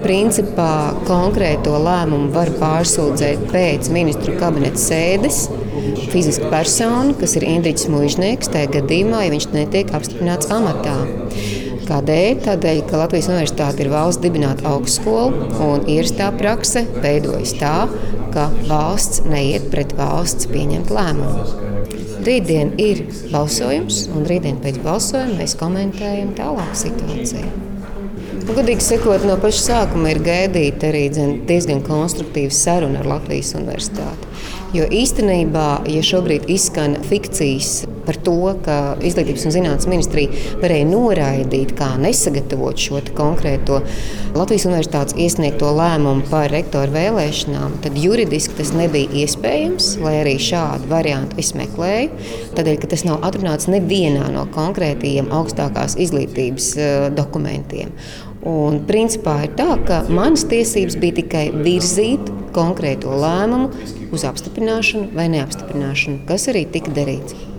Principā konkrēto lēmumu var pārsūdzēt pēc ministru kabineta sēdes fiziska persona, kas ir Indriķis Muižnieks, tajā gadījumā, ja viņš netiek apstiprināts amatā. Kādēļ? Tādēļ, ka Latvijas Universitāte ir valsts dibināta augstskola un ierastā prakse veidojas tā, ka valsts neiet pret valsts pieņemt lēmumu. Rītdien ir balsojums, un rītdien pēc balsojuma mēs komentējam tālāk situāciju. Godīgi sakot, no paša sākuma ir gaidīta arī diezgan konstruktīva saruna ar Latvijas Universitāti. Jo īstenībā, ja šobrīd izskan fikcijas par to, ka Izglītības un zinātnes ministrija varēja noraidīt, kā nesagatavot šo konkrēto Latvijas Universitātes iesniegto lēmumu par rektoru vēlēšanām, tad juridiski tas nebija iespējams, lai arī šādu variantu es meklēju, tādēļ, ka tas nav atrunāts nevienā no konkrētajiem augstākās izglītības dokumentiem. Un principā ir tā, ka manas tiesības bija tikai virzīt konkrēto lēmumu uz apstiprināšanu vai neapstiprināšanu, kas arī tika darīts.